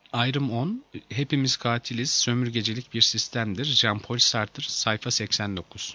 Ayrım 10. Hepimiz katiliz, sömürgecilik bir sistemdir. Jean-Paul Sartre, sayfa 89.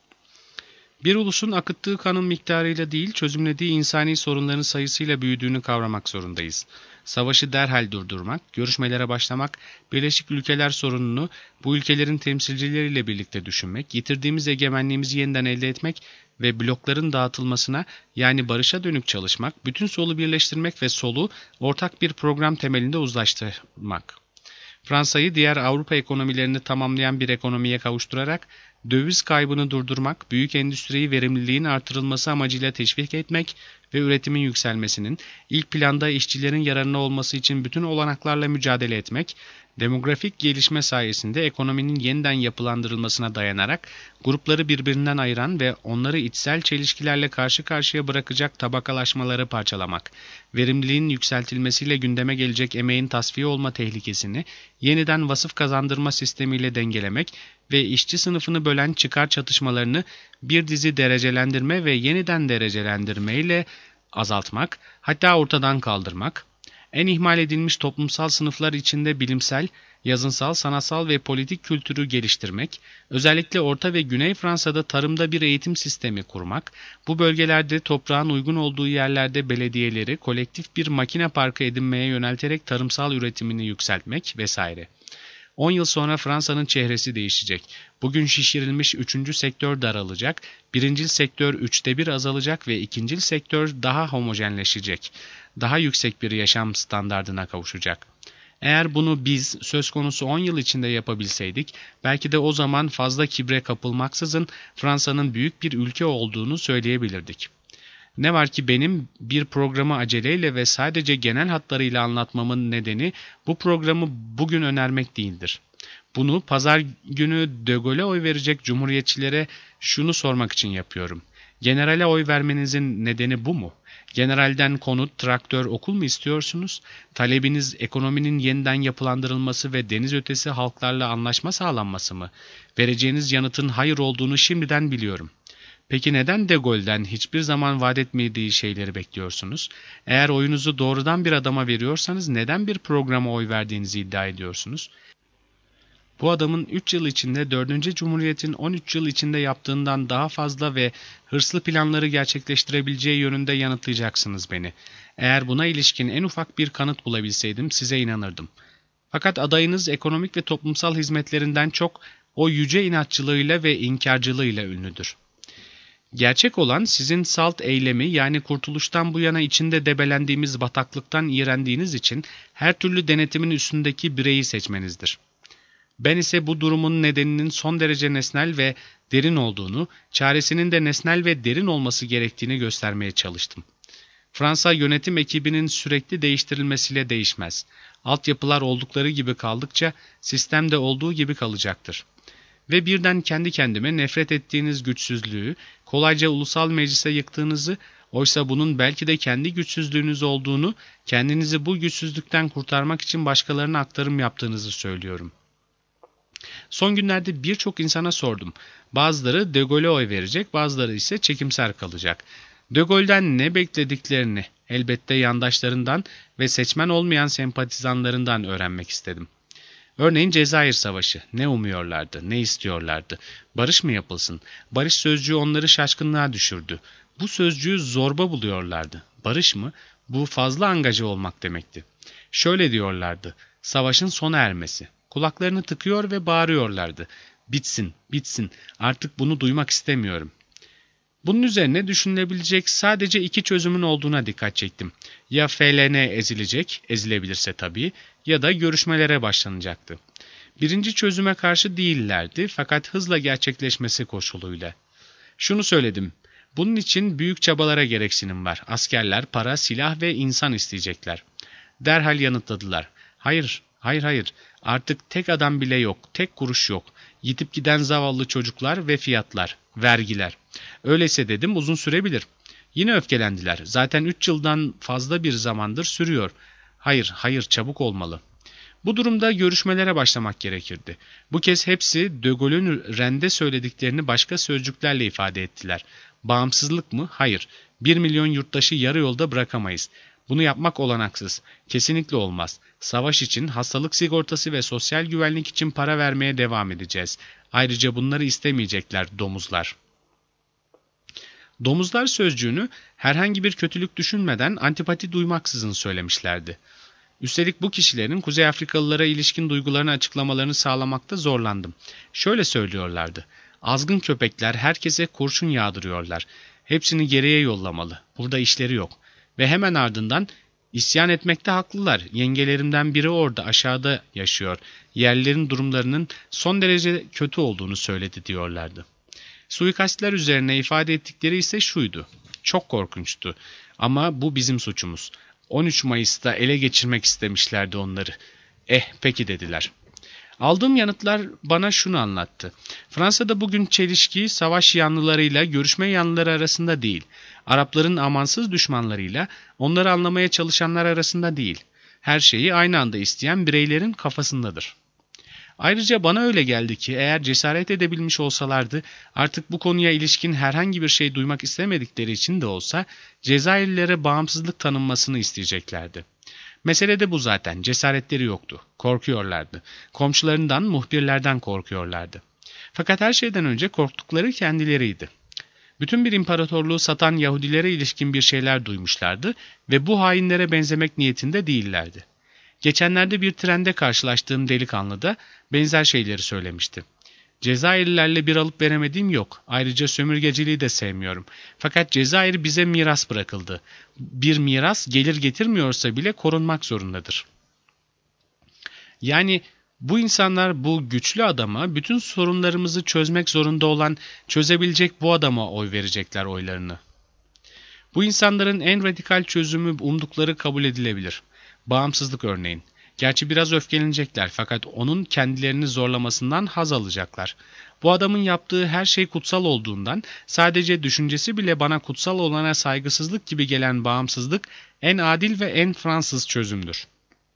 Bir ulusun akıttığı kanın miktarıyla değil, çözümlediği insani sorunların sayısıyla büyüdüğünü kavramak zorundayız. Savaşı derhal durdurmak, görüşmelere başlamak, Birleşik Ülkeler sorununu bu ülkelerin temsilcileriyle birlikte düşünmek, yitirdiğimiz egemenliğimizi yeniden elde etmek ve blokların dağıtılmasına, yani barışa dönük çalışmak, bütün solu birleştirmek ve solu ortak bir program temelinde uzlaştırmak. Fransa'yı diğer Avrupa ekonomilerini tamamlayan bir ekonomiye kavuşturarak, döviz kaybını durdurmak, büyük endüstriyi verimliliğin artırılması amacıyla teşvik etmek ve üretimin yükselmesinin, ilk planda işçilerin yararına olması için bütün olanaklarla mücadele etmek, demografik gelişme sayesinde ekonominin yeniden yapılandırılmasına dayanarak, grupları birbirinden ayıran ve onları içsel çelişkilerle karşı karşıya bırakacak tabakalaşmaları parçalamak, verimliliğin yükseltilmesiyle gündeme gelecek emeğin tasfiye olma tehlikesini yeniden vasıf kazandırma sistemiyle dengelemek ve işçi sınıfını bölen çıkar çatışmalarını bir dizi derecelendirme ve yeniden derecelendirme ile azaltmak, hatta ortadan kaldırmak, en ihmal edilmiş toplumsal sınıflar içinde bilimsel, yazınsal, sanatsal ve politik kültürü geliştirmek, özellikle Orta ve Güney Fransa'da tarımda bir eğitim sistemi kurmak, bu bölgelerde toprağın uygun olduğu yerlerde belediyeleri kolektif bir makine parkı edinmeye yönelterek tarımsal üretimini yükseltmek vesaire. 10 yıl sonra Fransa'nın çehresi değişecek. Bugün şişirilmiş 3. sektör daralacak, 1. sektör 1/3 azalacak ve 2. sektör daha homojenleşecek. Daha yüksek bir yaşam standardına kavuşacak. Eğer bunu biz söz konusu 10 yıl içinde yapabilseydik, belki de o zaman fazla kibre kapılmaksızın Fransa'nın büyük bir ülke olduğunu söyleyebilirdik. Ne var ki benim bir programı aceleyle ve sadece genel hatlarıyla anlatmamın nedeni bu programı bugün önermek değildir. Bunu pazar günü De Gaulle'e oy verecek cumhuriyetçilere şunu sormak için yapıyorum. Generale oy vermenizin nedeni bu mu? Generalden konut, traktör, okul mu istiyorsunuz? Talebiniz ekonominin yeniden yapılandırılması ve deniz ötesi halklarla anlaşma sağlanması mı? Vereceğiniz yanıtın hayır olduğunu şimdiden biliyorum. Peki neden De Gaulle'den hiçbir zaman vaat etmediği şeyleri bekliyorsunuz? Eğer oyunuzu doğrudan bir adama veriyorsanız neden bir programa oy verdiğinizi iddia ediyorsunuz? Bu adamın 3 yıl içinde 4. Cumhuriyet'in 13 yıl içinde yaptığından daha fazla ve hırslı planları gerçekleştirebileceği yönünde yanıtlayacaksınız beni. Eğer buna ilişkin en ufak bir kanıt bulabilseydim size inanırdım. Fakat adayınız ekonomik ve toplumsal hizmetlerinden çok o yüce inatçılığıyla ve inkarcılığıyla ünlüdür. Gerçek olan sizin salt eylemi, yani kurtuluştan bu yana içinde debelendiğimiz bataklıktan iğrendiğiniz için her türlü denetimin üstündeki bireyi seçmenizdir. Ben ise bu durumun nedeninin son derece nesnel ve derin olduğunu, çaresinin de nesnel ve derin olması gerektiğini göstermeye çalıştım. Fransa yönetim ekibinin sürekli değiştirilmesiyle değişmez. Altyapılar oldukları gibi kaldıkça sistem de olduğu gibi kalacaktır. Ve birden kendi kendime nefret ettiğiniz güçsüzlüğü, kolayca ulusal meclise yıktığınızı, oysa bunun belki de kendi güçsüzlüğünüz olduğunu, kendinizi bu güçsüzlükten kurtarmak için başkalarına aktarım yaptığınızı söylüyorum. Son günlerde birçok insana sordum. Bazıları De Gaulle'e oy verecek, bazıları ise çekimser kalacak. De Gaulle'den ne beklediklerini elbette yandaşlarından ve seçmen olmayan sempatizanlarından öğrenmek istedim. Örneğin Cezayir Savaşı. Ne umuyorlardı, ne istiyorlardı? Barış mı yapılsın? Barış sözcüğü onları şaşkınlığa düşürdü. Bu sözcüğü zorba buluyorlardı. Barış mı? Bu fazla angaja olmak demekti. Şöyle diyorlardı. Savaşın sona ermesi. Kulaklarını tıkıyor ve bağırıyorlardı. Bitsin, bitsin. Artık bunu duymak istemiyorum. Bunun üzerine düşünülebilecek sadece 2 çözümün olduğuna dikkat çektim. Ya FLN ezilecek, ezilebilirse tabii, ya da görüşmelere başlanacaktı. Birinci çözüme karşı değillerdi fakat hızla gerçekleşmesi koşuluyla. Şunu söyledim. Bunun için büyük çabalara gereksinim var. Askerler, para, silah ve insan isteyecekler. Derhal yanıtladılar. Hayır, hayır, hayır. Artık tek adam bile yok, tek kuruş yok. Yitip giden zavallı çocuklar ve fiyatlar, vergiler. Öyleyse dedim uzun sürebilir. Yine öfkelendiler. Zaten 3 yıldan fazla bir zamandır sürüyor. Hayır, hayır, çabuk olmalı. Bu durumda görüşmelere başlamak gerekirdi. Bu kez hepsi De Gaulle'ün Rende söylediklerini başka sözcüklerle ifade ettiler. Bağımsızlık mı? Hayır. 1 milyon yurttaşı yarı yolda bırakamayız. Bunu yapmak olanaksız. Kesinlikle olmaz. Savaş için, hastalık sigortası ve sosyal güvenlik için para vermeye devam edeceğiz. Ayrıca bunları istemeyecekler domuzlar. Domuzlar sözcüğünü herhangi bir kötülük düşünmeden antipati duymaksızın söylemişlerdi. Üstelik bu kişilerin Kuzey Afrikalılara ilişkin duygularını açıklamalarını sağlamakta zorlandım. Şöyle söylüyorlardı. Azgın köpekler herkese kurşun yağdırıyorlar. Hepsini geriye yollamalı. Burada işleri yok. Ve hemen ardından isyan etmekte haklılar. Yengelerimden biri orada aşağıda yaşıyor. Yerlilerin durumlarının son derece kötü olduğunu söyledi diyorlardı. Suikastler üzerine ifade ettikleri ise şuydu. Çok korkunçtu. Ama bu bizim suçumuz. 13 Mayıs'ta ele geçirmek istemişlerdi onları. Peki dediler. Aldığım yanıtlar bana şunu anlattı. Fransa'da bugün çelişki savaş yanlılarıyla görüşme yanlıları arasında değil. Arapların amansız düşmanlarıyla onları anlamaya çalışanlar arasında değil. Her şeyi aynı anda isteyen bireylerin kafasındadır. Ayrıca bana öyle geldi ki eğer cesaret edebilmiş olsalardı artık bu konuya ilişkin herhangi bir şey duymak istemedikleri için de olsa Cezayirlilere bağımsızlık tanınmasını isteyeceklerdi. Mesele de bu zaten. Cesaretleri yoktu. Korkuyorlardı. Komşularından, muhbirlerden korkuyorlardı. Fakat her şeyden önce korktukları kendileriydi. Bütün bir imparatorluğu satan Yahudilere ilişkin bir şeyler duymuşlardı ve bu hainlere benzemek niyetinde değillerdi. Geçenlerde bir trende karşılaştığım delikanlı da benzer şeyleri söylemişti. Cezayirlilerle bir alıp veremediğim yok. Ayrıca sömürgeciliği de sevmiyorum. Fakat Cezayir bize miras bırakıldı. Bir miras gelir getirmiyorsa bile korunmak zorundadır. Yani bu insanlar bu güçlü adama, bütün sorunlarımızı çözmek zorunda olan, çözebilecek bu adama oy verecekler oylarını. Bu insanların en radikal çözümü umdukları kabul edilebilir. Bağımsızlık örneğin. Gerçi biraz öfkelenecekler fakat onun kendilerini zorlamasından haz alacaklar. Bu adamın yaptığı her şey kutsal olduğundan sadece düşüncesi bile bana kutsal olana saygısızlık gibi gelen bağımsızlık en adil ve en Fransız çözümdür.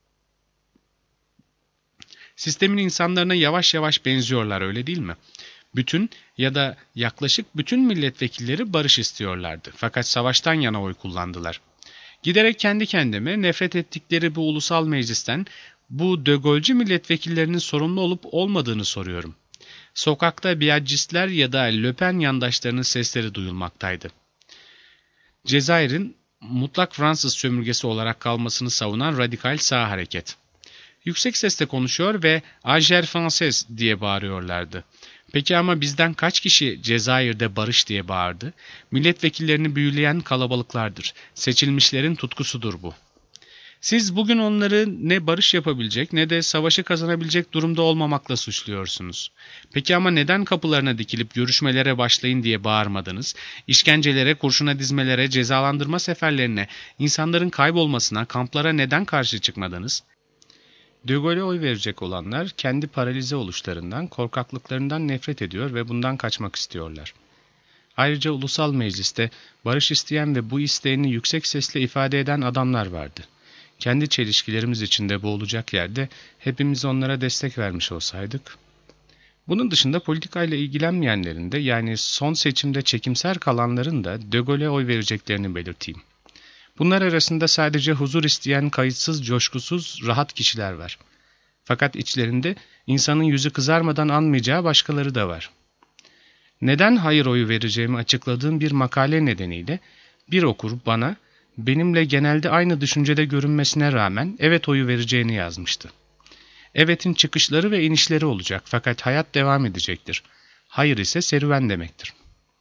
Sistemin insanlarına yavaş yavaş benziyorlar öyle değil mi? Bütün ya da yaklaşık bütün milletvekilleri barış istiyorlardı fakat savaştan yana oy kullandılar. Giderek kendi kendime nefret ettikleri bu ulusal meclisten bu De Gaulle'ci milletvekillerinin sorumlu olup olmadığını soruyorum. Sokakta Biagistler ya da Le Pen yandaşlarının sesleri duyulmaktaydı. Cezayir'in mutlak Fransız sömürgesi olarak kalmasını savunan radikal sağ hareket. Yüksek sesle konuşuyor ve "Ager Français" diye bağırıyorlardı. Peki ama bizden kaç kişi Cezayir'de barış diye bağırdı? Milletvekillerini büyüleyen kalabalıklardır. Seçilmişlerin tutkusudur bu. Siz bugün onları ne barış yapabilecek ne de savaşı kazanabilecek durumda olmamakla suçluyorsunuz. Peki ama neden kapılarına dikilip görüşmelere başlayın diye bağırmadınız? İşkencelere, kurşuna dizmelere, cezalandırma seferlerine, insanların kaybolmasına, kamplara neden karşı çıkmadınız? De Gaulle'e oy verecek olanlar kendi paralize oluşlarından, korkaklıklarından nefret ediyor ve bundan kaçmak istiyorlar. Ayrıca Ulusal Meclis'te barış isteyen ve bu isteğini yüksek sesle ifade eden adamlar vardı. Kendi çelişkilerimiz içinde boğulacak yerde hepimiz onlara destek vermiş olsaydık. Bunun dışında politikayla ilgilenmeyenlerin de yani son seçimde çekimser kalanların da De Gaulle'e oy vereceklerini belirteyim. Bunlar arasında sadece huzur isteyen kayıtsız, coşkusuz, rahat kişiler var. Fakat içlerinde insanın yüzü kızarmadan anmayacağı başkaları da var. Neden hayır oyu vereceğimi açıkladığım bir makale nedeniyle bir okur bana benimle genelde aynı düşüncede görünmesine rağmen evet oyu vereceğini yazmıştı. Evet'in çıkışları ve inişleri olacak fakat hayat devam edecektir. Hayır ise serüven demektir.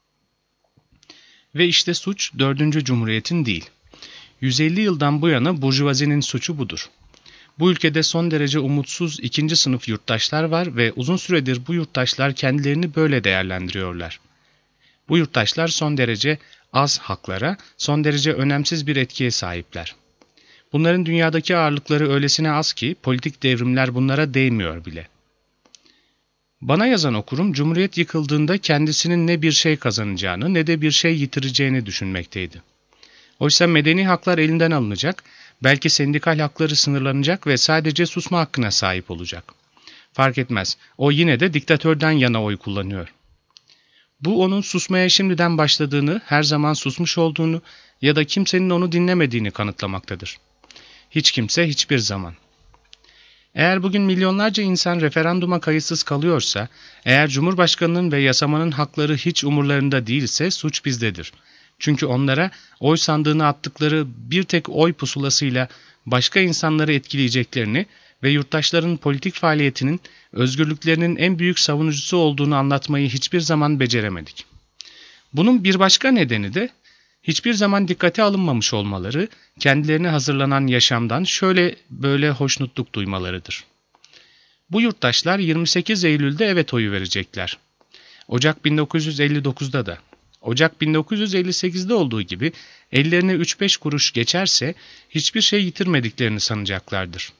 Ve işte suç 4. Cumhuriyet'in değil. 150 yıldan bu yana burjuvazinin suçu budur. Bu ülkede son derece umutsuz ikinci sınıf yurttaşlar var ve uzun süredir bu yurttaşlar kendilerini böyle değerlendiriyorlar. Bu yurttaşlar son derece az haklara, son derece önemsiz bir etkiye sahipler. Bunların dünyadaki ağırlıkları öylesine az ki politik devrimler bunlara değmiyor bile. Bana yazan okurum Cumhuriyet yıkıldığında kendisinin ne bir şey kazanacağını ne de bir şey yitireceğini düşünmekteydi. Oysa medeni haklar elinden alınacak, belki sendikal hakları sınırlanacak ve sadece susma hakkına sahip olacak. Fark etmez, o yine de diktatörden yana oy kullanıyor. Bu onun susmaya şimdiden başladığını, her zaman susmuş olduğunu ya da kimsenin onu dinlemediğini kanıtlamaktadır. Hiç kimse hiçbir zaman. Eğer bugün milyonlarca insan referanduma kayıtsız kalıyorsa, eğer Cumhurbaşkanının ve yasamanın hakları hiç umurlarında değilse suç bizdedir. Çünkü onlara oy sandığına attıkları bir tek oy pusulasıyla başka insanları etkileyeceklerini ve yurttaşların politik faaliyetinin, özgürlüklerinin en büyük savunucusu olduğunu anlatmayı hiçbir zaman beceremedik. Bunun bir başka nedeni de hiçbir zaman dikkate alınmamış olmaları, kendilerine hazırlanan yaşamdan şöyle böyle hoşnutluk duymalarıdır. Bu yurttaşlar 28 Eylül'de evet oyu verecekler. Ocak 1959'da da. Ocak 1958'de olduğu gibi ellerine 3-5 kuruş geçerse hiçbir şey yitirmediklerini sanacaklardır.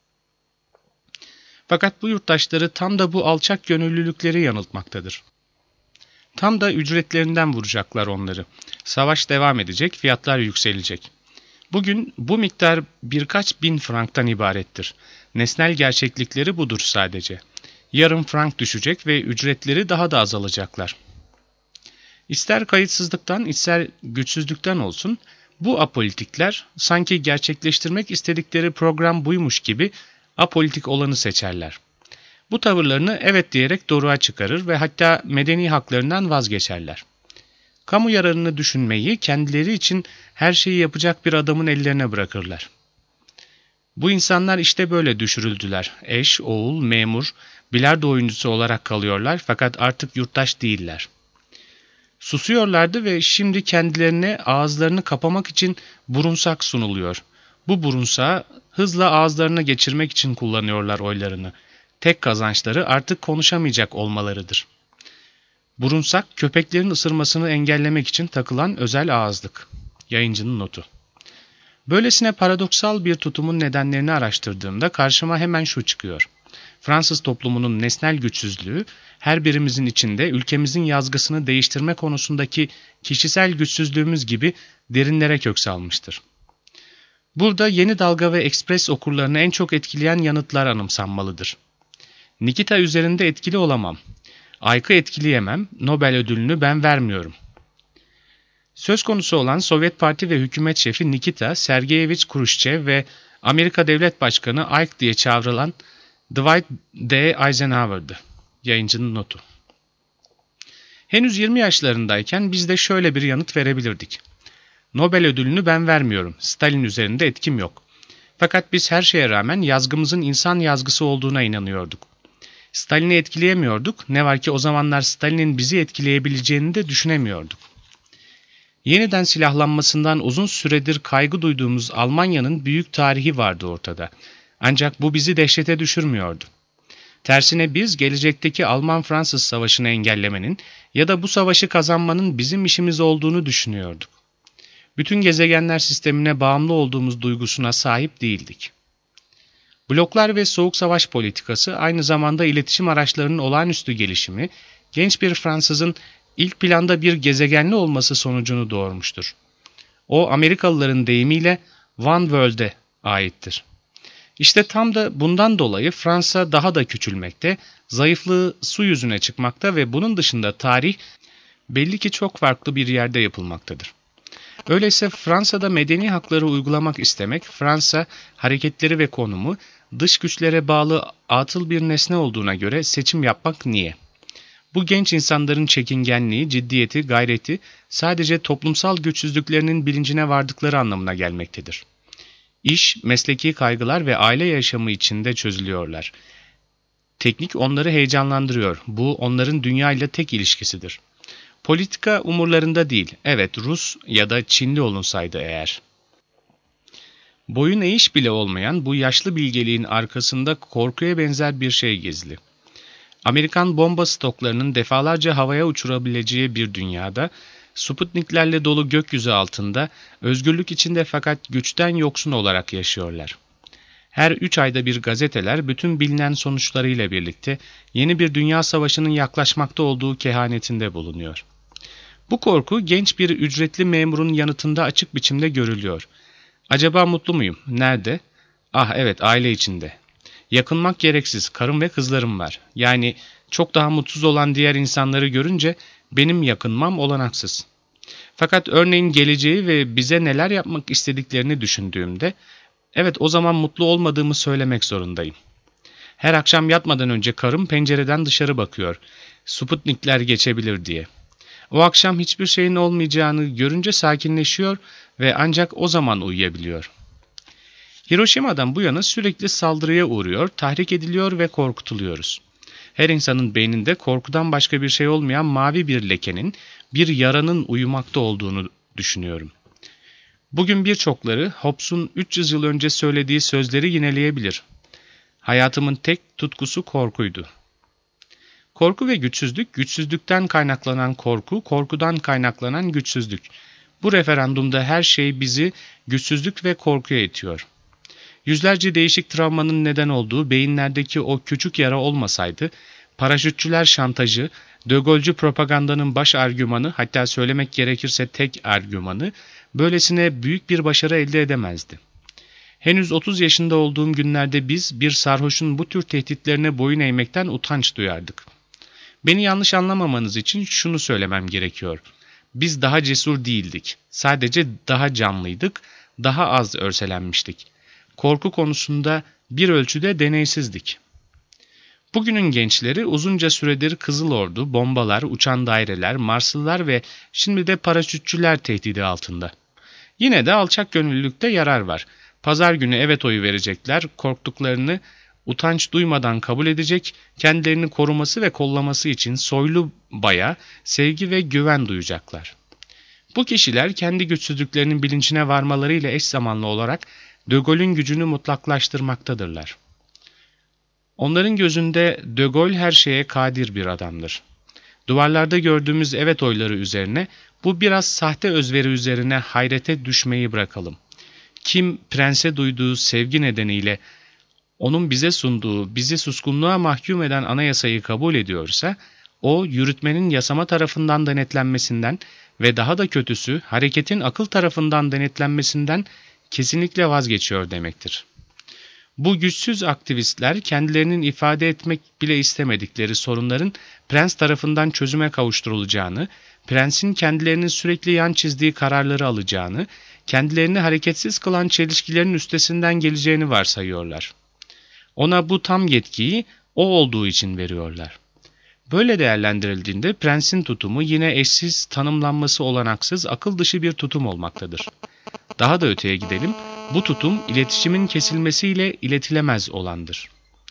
Fakat bu yurttaşları tam da bu alçak gönüllülükleri yanıltmaktadır. Tam da ücretlerinden vuracaklar onları. Savaş devam edecek, fiyatlar yükselecek. Bugün bu miktar birkaç bin franktan ibarettir. Nesnel gerçeklikleri budur sadece. Yarın frank düşecek ve ücretleri daha da azalacaklar. İster kayıtsızlıktan, ister güçsüzlükten olsun, bu apolitikler sanki gerçekleştirmek istedikleri program buymuş gibi apolitik olanı seçerler. Bu tavırlarını evet diyerek doruğa çıkarır ve hatta medeni haklarından vazgeçerler. Kamu yararını düşünmeyi kendileri için her şeyi yapacak bir adamın ellerine bırakırlar. Bu insanlar işte böyle düşürüldüler. Eş, oğul, memur, bilardo oyuncusu olarak kalıyorlar fakat artık yurttaş değiller. Susuyorlardı ve şimdi kendilerine ağızlarını kapamak için burunsak sunuluyor. Bu burunsağı hızla ağızlarına geçirmek için kullanıyorlar oylarını. Tek kazançları artık konuşamayacak olmalarıdır. Burunsak, köpeklerin ısırmasını engellemek için takılan özel ağızlık. Yayıncının notu. Böylesine paradoksal bir tutumun nedenlerini araştırdığımda karşıma hemen şu çıkıyor. Fransız toplumunun nesnel güçsüzlüğü, her birimizin içinde ülkemizin yazgısını değiştirme konusundaki kişisel güçsüzlüğümüz gibi derinlere kök salmıştır. Burada Yeni Dalga ve Ekspres okurlarını en çok etkileyen yanıtlar anımsanmalıdır. Nikita üzerinde etkili olamam. Ayk'ı etkileyemem, Nobel ödülünü ben vermiyorum. Söz konusu olan Sovyet Parti ve hükümet şefi Nikita Sergeyevich Kruşçev ve Amerika Devlet Başkanı Ike diye çağrılan Dwight D. Eisenhower'dı. Yayıncının notu. Henüz 20 yaşlarındayken biz de şöyle bir yanıt verebilirdik. Nobel ödülünü ben vermiyorum, Stalin üzerinde etkim yok. Fakat biz her şeye rağmen yazgımızın insan yazgısı olduğuna inanıyorduk. Stalin'i etkileyemiyorduk, ne var ki o zamanlar Stalin'in bizi etkileyebileceğini de düşünemiyorduk. Yeniden silahlanmasından uzun süredir kaygı duyduğumuz Almanya'nın büyük tarihi vardı ortada. Ancak bu bizi dehşete düşürmüyordu. Tersine biz gelecekteki Alman-Fransız savaşını engellemenin ya da bu savaşı kazanmanın bizim işimiz olduğunu düşünüyorduk. Bütün gezegenler sistemine bağımlı olduğumuz duygusuna sahip değildik. Bloklar ve soğuk savaş politikası aynı zamanda iletişim araçlarının olağanüstü gelişimi, genç bir Fransızın ilk planda bir gezegenli olması sonucunu doğurmuştur. O Amerikalıların deyimiyle One World'e aittir. İşte tam da bundan dolayı Fransa daha da küçülmekte, zayıflığı su yüzüne çıkmakta ve bunun dışında tarih belli ki çok farklı bir yerde yapılmaktadır. Öyleyse Fransa'da medeni hakları uygulamak istemek, Fransa hareketleri ve konumu dış güçlere bağlı atıl bir nesne olduğuna göre seçim yapmak niye? Bu genç insanların çekingenliği, ciddiyeti, gayreti sadece toplumsal güçsüzlüklerinin bilincine vardıkları anlamına gelmektedir. İş, mesleki kaygılar ve aile yaşamı içinde çözülüyorlar. Teknik onları heyecanlandırıyor. Bu onların dünya ile tek ilişkisidir. Politika umurlarında değil. Evet, Rus ya da Çinli olunsaydı eğer. Boyun eğiş bile olmayan bu yaşlı bilgeliğin arkasında korkuya benzer bir şey gizli. Amerikan bomba stoklarının defalarca havaya uçurabileceği bir dünyada, Sputniklerle dolu gökyüzü altında, özgürlük içinde fakat güçten yoksun olarak yaşıyorlar. Her 3 ayda bir gazeteler bütün bilinen sonuçlarıyla birlikte yeni bir dünya savaşının yaklaşmakta olduğu kehanetinde bulunuyor. Bu korku genç bir ücretli memurun yanıtında açık biçimde görülüyor. Acaba mutlu muyum? Nerede? Ah evet, aile içinde. Yakınmak gereksiz, karım ve kızlarım var. Yani çok daha mutsuz olan diğer insanları görünce benim yakınmam olanaksız. Fakat örneğin geleceği ve bize neler yapmak istediklerini düşündüğümde, evet o zaman mutlu olmadığımı söylemek zorundayım. Her akşam yatmadan önce karım pencereden dışarı bakıyor, Sputnikler geçebilir diye. O akşam hiçbir şeyin olmayacağını görünce sakinleşiyor ve ancak o zaman uyuyabiliyor. Hiroşima'dan bu yana sürekli saldırıya uğruyor, tahrik ediliyor ve korkutuluyoruz. Her insanın beyninde korkudan başka bir şey olmayan mavi bir lekenin, bir yaranın uyumakta olduğunu düşünüyorum. Bugün birçokları Hobbes'un 300 yıl önce söylediği sözleri yineleyebilir. Hayatımın tek tutkusu korkuydu. Korku ve güçsüzlük, güçsüzlükten kaynaklanan korku, korkudan kaynaklanan güçsüzlük. Bu referandumda her şey bizi güçsüzlük ve korkuya itiyor. Yüzlerce değişik travmanın neden olduğu beyinlerdeki o küçük yara olmasaydı, paraşütçüler şantajı, De Gaulle'cü propagandanın baş argümanı, hatta söylemek gerekirse tek argümanı, böylesine büyük bir başarı elde edemezdi. Henüz 30 yaşında olduğum günlerde biz bir sarhoşun bu tür tehditlerine boyun eğmekten utanç duyardık. Beni yanlış anlamamanız için şunu söylemem gerekiyor. Biz daha cesur değildik. Sadece daha canlıydık, daha az örselenmiştik. Korku konusunda bir ölçüde deneysizdik. Bugünün gençleri uzunca süredir Kızıl Ordu, bombalar, uçan daireler, Marslılar ve şimdi de paraşütçüler tehdidi altında. Yine de alçak gönüllülükte yarar var. Pazar günü evet oyu verecekler, korktuklarını utanç duymadan kabul edecek, kendilerini koruması ve kollaması için soylu baya sevgi ve güven duyacaklar. Bu kişiler kendi güçsüzlüklerinin bilincine varmalarıyla eş zamanlı olarak De Gaulle'ün gücünü mutlaklaştırmaktadırlar. Onların gözünde De Gaulle her şeye kadir bir adamdır. Duvarlarda gördüğümüz evet oyları üzerine, bu biraz sahte özveri üzerine hayrete düşmeyi bırakalım. Kim prense duyduğu sevgi nedeniyle onun bize sunduğu, bizi suskunluğa mahkum eden anayasayı kabul ediyorsa, o yürütmenin yasama tarafından denetlenmesinden ve daha da kötüsü hareketin akıl tarafından denetlenmesinden kesinlikle vazgeçiyor demektir. Bu güçsüz aktivistler kendilerinin ifade etmek bile istemedikleri sorunların prens tarafından çözüme kavuşturulacağını, prensin kendilerinin sürekli yan çizdiği kararları alacağını, kendilerini hareketsiz kılan çelişkilerin üstesinden geleceğini varsayıyorlar. Ona bu tam yetkiyi o olduğu için veriyorlar. Böyle değerlendirildiğinde prensin tutumu yine eşsiz, tanımlanması olanaksız, akıl dışı bir tutum olmaktadır. Daha da öteye gidelim, bu tutum iletişimin kesilmesiyle iletilemez olandır.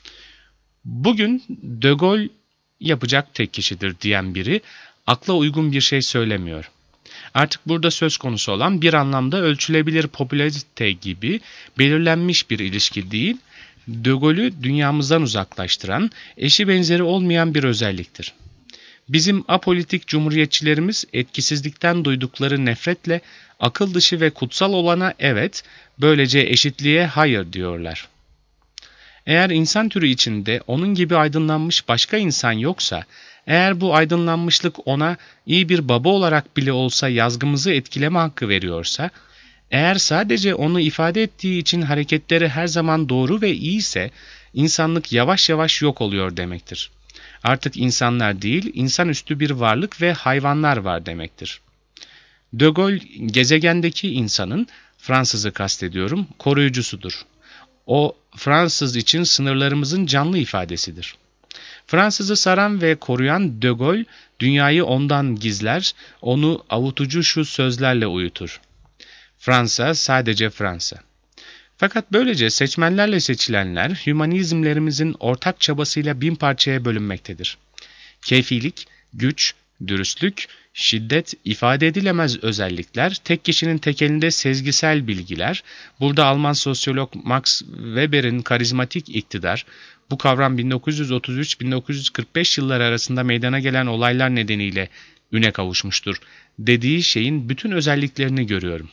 Bugün De Gaulle yapacak tek kişidir diyen biri akla uygun bir şey söylemiyor. Artık burada söz konusu olan bir anlamda ölçülebilir popülarite gibi belirlenmiş bir ilişki değil, De Gaulle'ü dünyamızdan uzaklaştıran, eşi benzeri olmayan bir özelliktir. Bizim apolitik cumhuriyetçilerimiz etkisizlikten duydukları nefretle akıl dışı ve kutsal olana evet, böylece eşitliğe hayır diyorlar. Eğer insan türü içinde onun gibi aydınlanmış başka insan yoksa, eğer bu aydınlanmışlık ona iyi bir baba olarak bile olsa yazgımızı etkileme hakkı veriyorsa, eğer sadece onu ifade ettiği için hareketleri her zaman doğru ve iyi ise, insanlık yavaş yavaş yok oluyor demektir. Artık insanlar değil, insanüstü bir varlık ve hayvanlar var demektir. De Gaulle, gezegendeki insanın, Fransız'ı kastediyorum, koruyucusudur. O, Fransız için sınırlarımızın canlı ifadesidir. Fransız'ı saran ve koruyan De Gaulle, dünyayı ondan gizler, onu avutucu şu sözlerle uyutur. Fransa sadece Fransa. Fakat böylece seçmenlerle seçilenler, hümanizmlerimizin ortak çabasıyla bin parçaya bölünmektedir. Keyfilik, güç, dürüstlük, şiddet, ifade edilemez özellikler, tek kişinin tekelinde sezgisel bilgiler, burada Alman sosyolog Max Weber'in karizmatik iktidar, bu kavram 1933-1945 yılları arasında meydana gelen olaylar nedeniyle üne kavuşmuştur, dediği şeyin bütün özelliklerini görüyorum.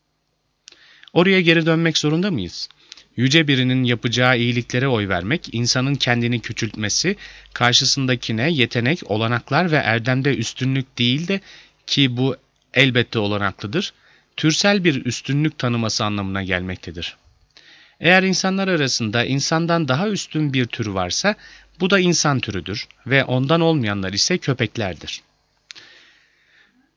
Oraya geri dönmek zorunda mıyız? Yüce birinin yapacağı iyiliklere oy vermek, insanın kendini küçültmesi, karşısındakine yetenek, olanaklar ve erdemde üstünlük değil de, ki bu elbette olanaklıdır, türsel bir üstünlük tanıması anlamına gelmektedir. Eğer insanlar arasında insandan daha üstün bir tür varsa, bu da insan türüdür ve ondan olmayanlar ise köpeklerdir.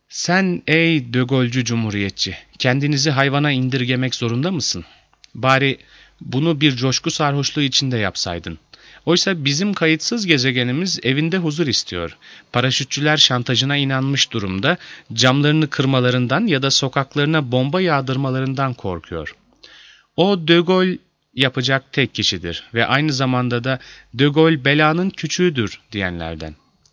Sen ey De Gaulle'cü cumhuriyetçi, kendinizi hayvana indirgemek zorunda mısın? Bari bunu bir coşku sarhoşluğu içinde yapsaydın. Oysa bizim kayıtsız gezegenimiz evinde huzur istiyor. Paraşütçüler şantajına inanmış durumda, camlarını kırmalarından ya da sokaklarına bomba yağdırmalarından korkuyor. O De Gaulle yapacak tek kişidir ve aynı zamanda da De Gaulle belanın küçüğüdür diyenlerden.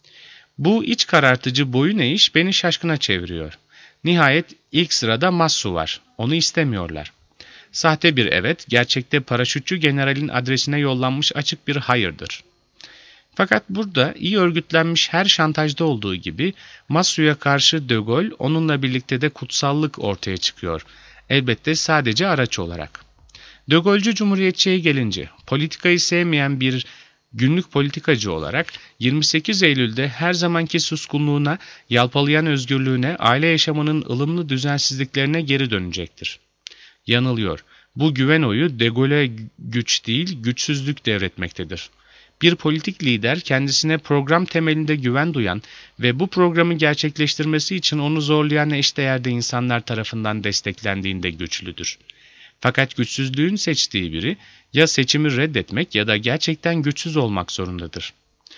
Bu iç karartıcı boyun eğiş beni şaşkına çeviriyor. Nihayet ilk sırada Massu var. Onu istemiyorlar. Sahte bir evet, gerçekte paraşütçü generalin adresine yollanmış açık bir hayırdır. Fakat burada iyi örgütlenmiş her şantajda olduğu gibi Massu'ya karşı De Gaulle onunla birlikte de kutsallık ortaya çıkıyor. Elbette sadece araç olarak. De Gaulle'cü cumhuriyetçiye gelince politikayı sevmeyen bir günlük politikacı olarak 28 Eylül'de her zamanki suskunluğuna, yalpalayan özgürlüğüne, aile yaşamının ılımlı düzensizliklerine geri dönecektir. Yanılıyor. Bu güven oyu De Gaulle'e güç değil, güçsüzlük devretmektedir. Bir politik lider kendisine program temelinde güven duyan ve bu programı gerçekleştirmesi için onu zorlayan eşdeğerde insanlar tarafından desteklendiğinde güçlüdür. Fakat güçsüzlüğün seçtiği biri ya seçimi reddetmek ya da gerçekten güçsüz olmak zorundadır.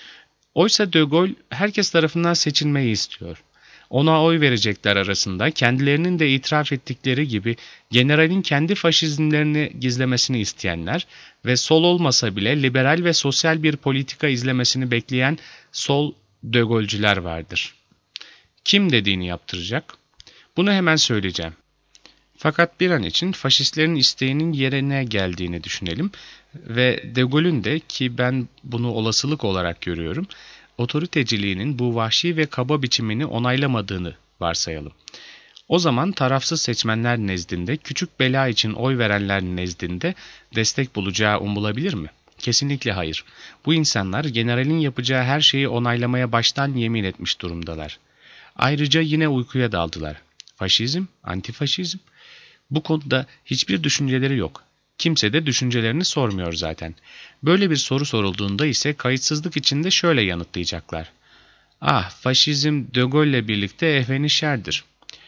Oysa De Gaulle herkes tarafından seçilmeyi istiyor. Ona oy verecekler arasında kendilerinin de itiraf ettikleri gibi generalin kendi faşizmlerini gizlemesini isteyenler ve sol olmasa bile liberal ve sosyal bir politika izlemesini bekleyen sol De Gaulle'cüler vardır. Kim dediğini yaptıracak? Bunu hemen söyleyeceğim. Fakat bir an için faşistlerin isteğinin yerine geldiğini düşünelim ve De Gaulle'ün de, ki ben bunu olasılık olarak görüyorum, otoriteciliğinin bu vahşi ve kaba biçimini onaylamadığını varsayalım. O zaman tarafsız seçmenler nezdinde, küçük bela için oy verenler nezdinde destek bulacağı umulabilir mi? Kesinlikle hayır. Bu insanlar generalin yapacağı her şeyi onaylamaya baştan yemin etmiş durumdalar. Ayrıca yine uykuya daldılar. Faşizm, antifaşizm. Bu konuda hiçbir düşünceleri yok. Kimse de düşüncelerini sormuyor zaten. Böyle bir soru sorulduğunda ise kayıtsızlık içinde şöyle yanıtlayacaklar. Ah, faşizm De Gaulle'le birlikte ehvenişerdir.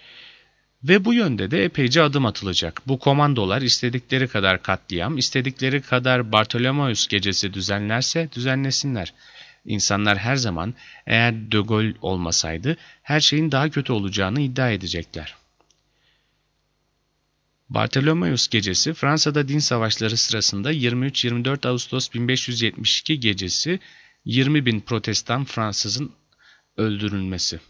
Ve bu yönde de epeyce adım atılacak. Bu komandolar istedikleri kadar katliam, istedikleri kadar Bartholomeus gecesi düzenlerse düzenlesinler. İnsanlar her zaman eğer De Gaulle olmasaydı her şeyin daha kötü olacağını iddia edecekler. Bartholomeus gecesi Fransa'da din savaşları sırasında 23-24 Ağustos 1572 gecesi 20.000 Protestan Fransızın öldürülmesi.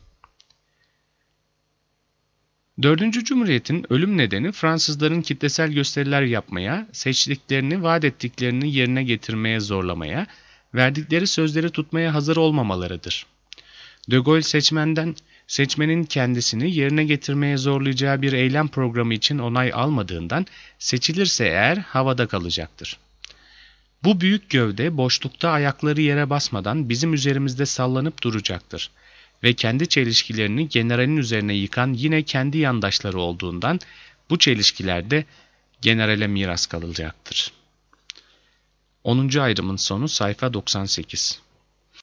4. Cumhuriyet'in ölüm nedeni Fransızların kitlesel gösteriler yapmaya, seçtiklerini, vaat ettiklerini yerine getirmeye zorlamaya, verdikleri sözleri tutmaya hazır olmamalarıdır. De Gaulle seçmenin kendisini yerine getirmeye zorlayacağı bir eylem programı için onay almadığından seçilirse eğer havada kalacaktır. Bu büyük gövde boşlukta ayakları yere basmadan bizim üzerimizde sallanıp duracaktır. Ve kendi çelişkilerini generalin üzerine yıkan yine kendi yandaşları olduğundan bu çelişkiler de generale miras kalacaktır. 10. ayrımın sonu sayfa 98.